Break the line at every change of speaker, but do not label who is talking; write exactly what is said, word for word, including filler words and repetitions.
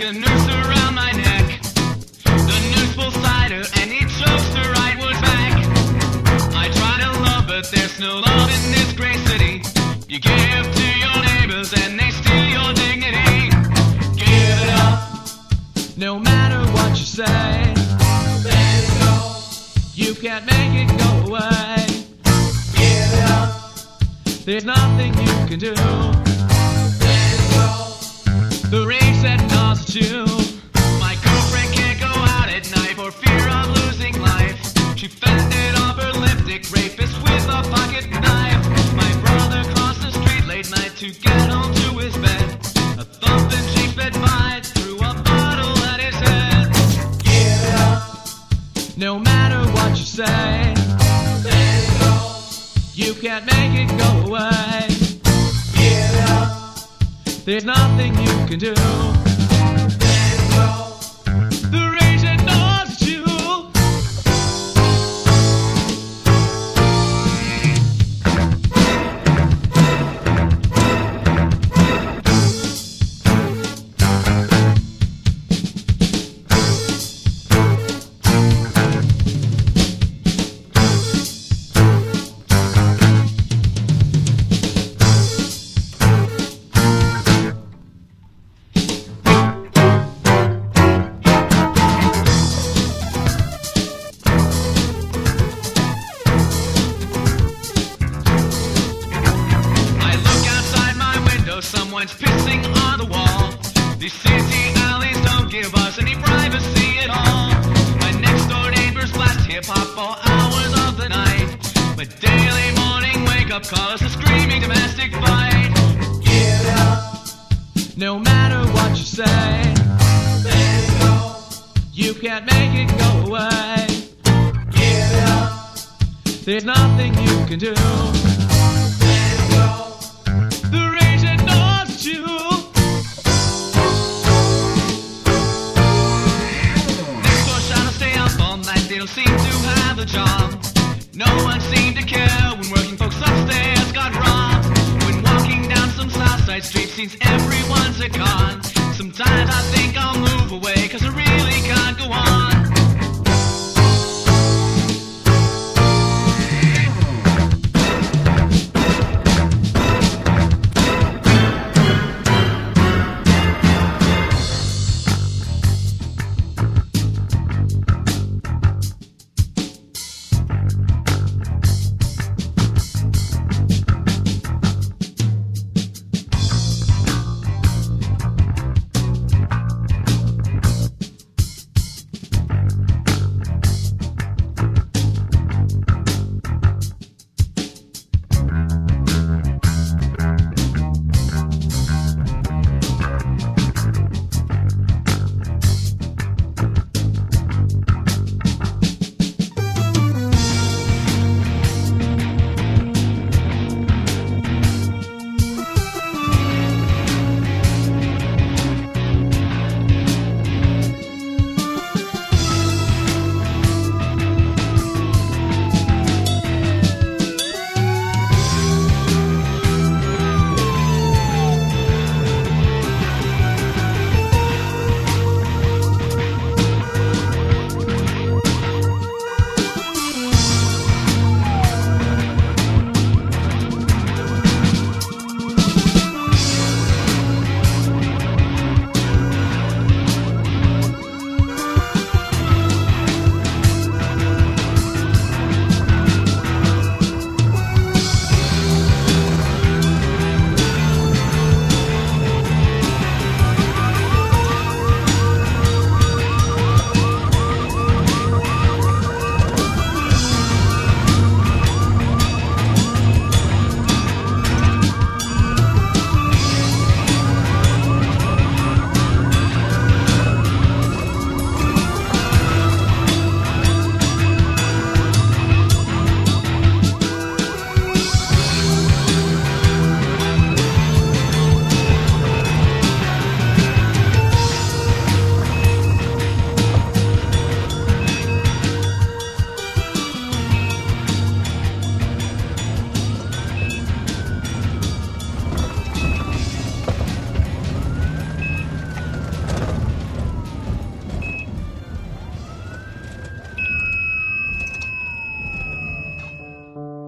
a noose around my neck. The noose pulls tighter and he chokes the right word back. I try to love, but there's no love in this great city. You give to your neighbors and they steal your dignity. Give it up, no matter what you say. Let it go, you can't make it go away. Give it up, there's nothing you can do. Let it go, the rage that gnaws at you. My girlfriend can't go out at night for fear of losing life. She fended off her lipstick rapist with a pocket knife. My brother crossed the street late night to get home to his bed. A thumping cheap bed fight threw a bottle at his head. Give it up, no matter what you say. Let it go, you can't make it go away. Give it up, there's nothing you can do. Let it go, the rage that gnaws at you. Someone's pissing on the wall. These city alleys don't give us any privacy at all. My next door neighbors blast hip-hop all hours of the night. My daily morning wake-up call is a screaming domestic fight. Give it up, no matter what you say. Let it go, you can't make it go away. Give it up, there's nothing you can do. Let it go, the rage that gnaws at you. Next door trying to stay up all night. They don't seem to have a job. No one seemed to care when working folks upstairs got robbed. When walking down some south side street, seems everyone's a con. Sometimes I